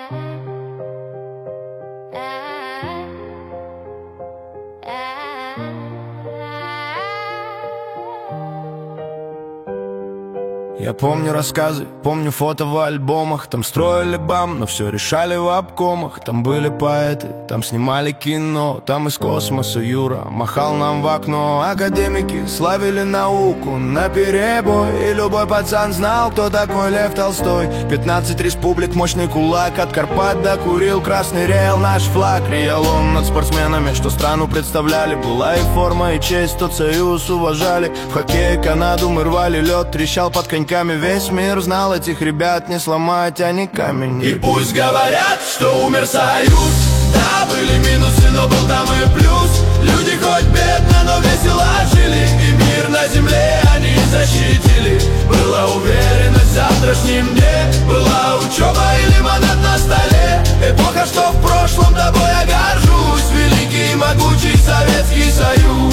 Я помню рассказы, помню фото в альбомах. Там строили БАМ, но все решали в обкомах. Там были поэты, там снимали кино. Там из космоса Юра махал нам в окно. Академики славили науку наперебой, и любой пацан знал, кто такой Лев Толстой. 15 республик, мощный кулак, от Карпат до Курил. Красный реял наш флаг, реял он над спортсменами, что страну представляли. Была и форма, и честь, тот союз уважали. В хоккее Канаду мы рвали лед, трещал под коньками. Весь мир знал этих ребят, не сломать они камень. И пусть говорят, что умер союз. Да, были минусы, но был там и плюс. Люди хоть бедно, но весело жили, и мир на земле они защитили. Была уверенность в завтрашнем дне, была учеба и лимонад на столе. Эпоха, что в прошлом, тобой я горжусь. Великий и могучий Советский Союз.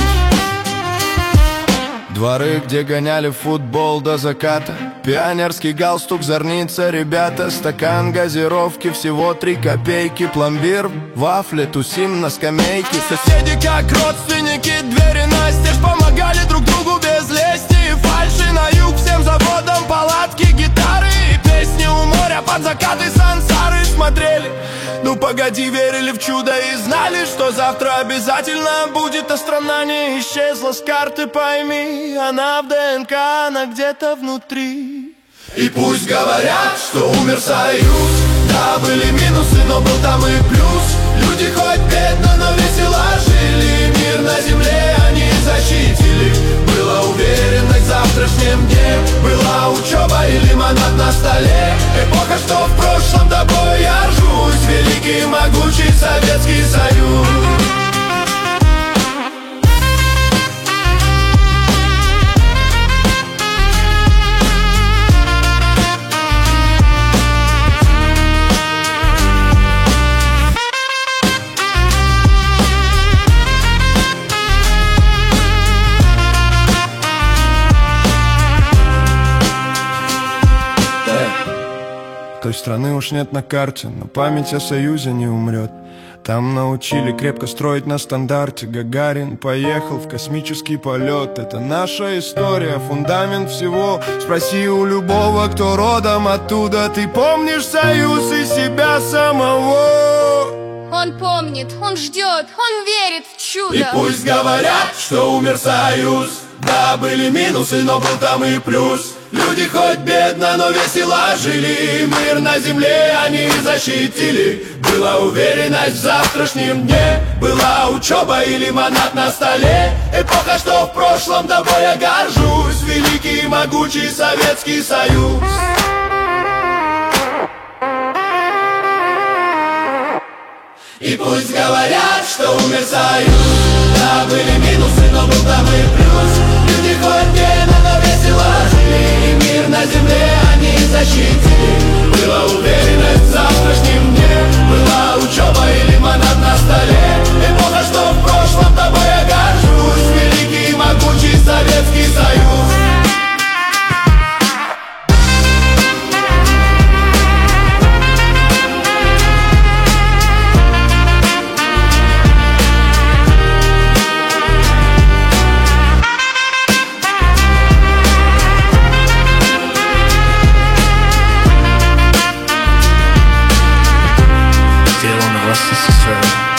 Дворы, где гоняли футбол до заката, пионерский галстук, зорница, ребята. Стакан газировки, всего 3 копейки. Пломбир, вафли, тусим на скамейке. Соседи как родственники, двери настежь, помогали друг другу без лести и фальши. На юг всем заводам палатки, гитары и песни у моря под закаты сансары смотрели. Ну погоди, верили в чудо и знали, что завтра обязательно будет. А страна не исчезла с карты, пойми, она в ДНК, она где-то внутри. И пусть говорят, что умер союз. Да, были минусы, но был там и плюс. Люди хоть бедно, но весело жили, мир на земле они защитили. Была уверенность в завтрашнем дне, была учеба и лимонад на столе. Эпоха, что в прошлом, тобой я ржусь. Великий и могучий Советский Союз. Той страны уж нет на карте, но память о Союзе не умрет. Там научили крепко строить на стандарте. Гагарин поехал в космический полет. Это наша история, фундамент всего. Спроси у любого, кто родом оттуда. Ты помнишь Союз и себя самого? Он помнит, он ждет, он верит в чудо. И пусть говорят, что умер Союз. Да, были минусы, но был там и плюс. Люди хоть бедно, но весело жили, мир на земле они защитили. Была уверенность в завтрашнем дне, была учеба и лимонад на столе. Эпоха, что в прошлом, тобой я горжусь. Великий и могучий Советский Союз. И пусть говорят, что умер союз. Да, были минусы, но был там и плюс. Люди хоть бедно, но весело жили, и мир на земле они защитили. Была уверенность в завтрашнем дне, была учеба и лимонад на столе. Эпоха, что в прошлом, тобой я горжусь. Великий и могучий Советский Союз. Сделано в СССР.